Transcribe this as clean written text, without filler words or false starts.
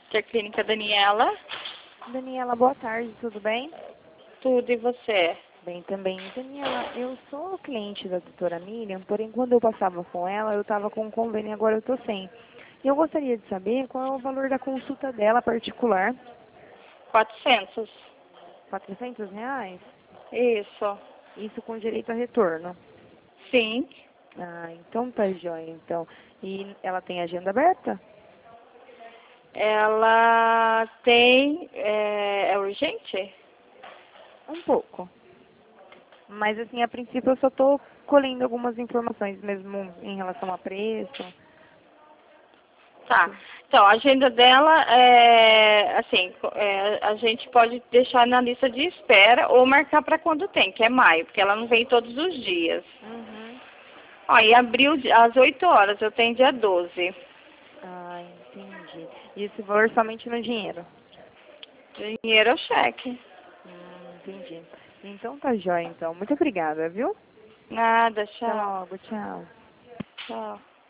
Que é a Clínica Daniela. Daniela, boa tarde, tudo bem? Tudo, e você? Bem também. Daniela, eu sou cliente da doutora Miriam, porém quando eu passava com ela, eu estava com um convênio e agora eu estou sem. E eu gostaria de saber qual é o valor da consulta dela particular. 400. R$ 400? Isso. Isso com direito a retorno. Sim. Ah, então tá jóia, então. E ela tem agenda aberta? Ela tem... É urgente? Um pouco. Mas assim, a princípio eu só estou colhendo algumas informações mesmo em relação a preço. Tá. Então, a agenda dela é... Assim, a gente pode deixar na lista de espera ou marcar para quando tem, que é maio, porque ela não vem todos os dias. Uhum. Ó, em abril, às 8 horas, eu tenho dia 12. Ah, entendi. E esse valor somente no dinheiro? Dinheiro ou cheque? Entendi. Então tá jóia, então. Muito obrigada, viu? Nada, Até tchau. logo, tchau. Tchau.